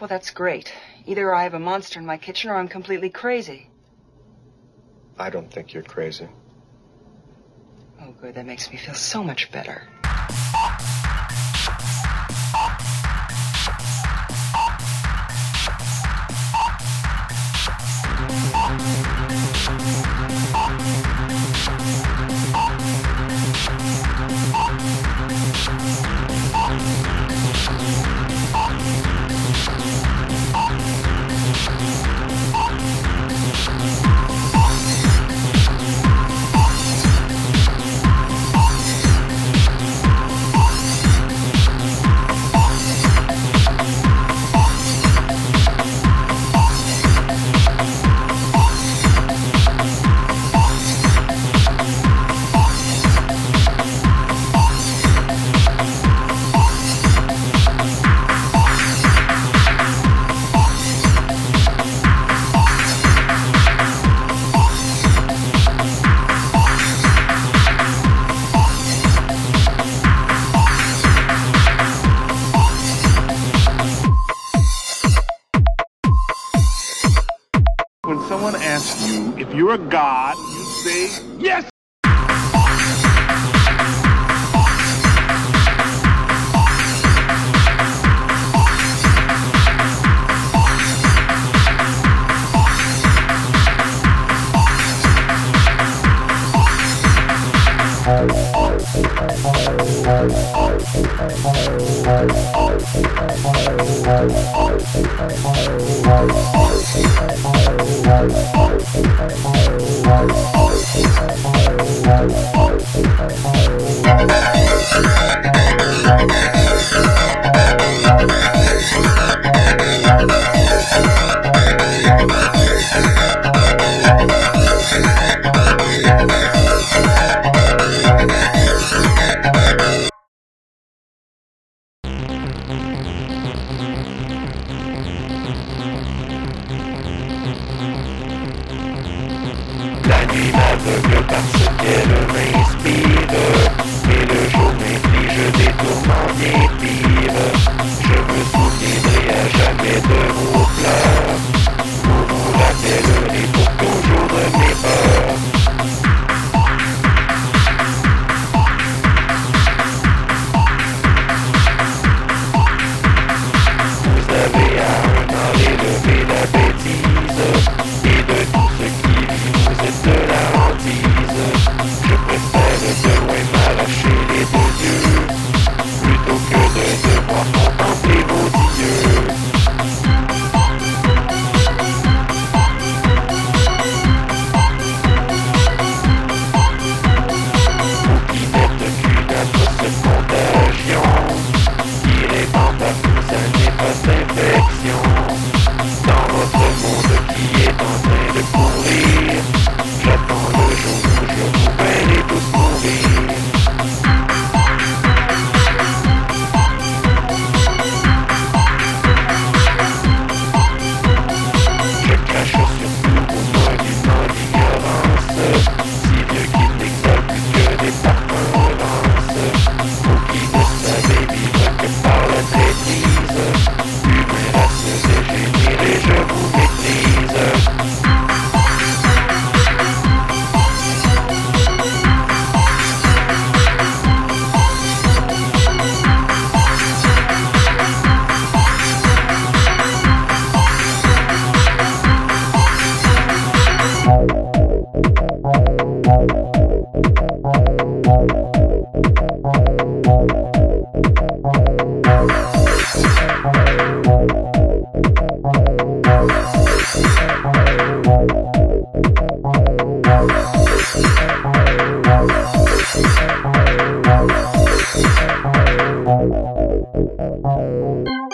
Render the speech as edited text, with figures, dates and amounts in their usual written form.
Well, that's great. Either I have a monster in my kitchen or I'm completely crazy. I don't think you're crazy. Oh, good. That makes me feel so much better. When someone asks you if you're a god, you say, yes! La nuit m'aveugle parce qu'elle m'inspire, et le jour m'inflige des tourments bien pires. Je me souviendrai à jamais de vos pleurs. Vous vous rappellerez pour toujours de mes peurs. Vous avez à un an élevé la bêtise, et de tout ce qui vit vous êtes de la hantise. Je préfère de loin m'arracher les deux yeux, plutôt que de devoir contempler vos dieux. Vous qui n'êtes qu'une atroce contagion, qui répand à vous sa néfaste infection. Dans votre monde qui est en train de courir, j'attends le jour où je vous verrai tous mourir. Je crache sur tout au monument d'ignorance, si vieux qu'il n'exhale plus que des parfums orances. Vous qui ne savez vivre que par la traîtrise, une race dégénérée, je vous maîtrise. Thank you.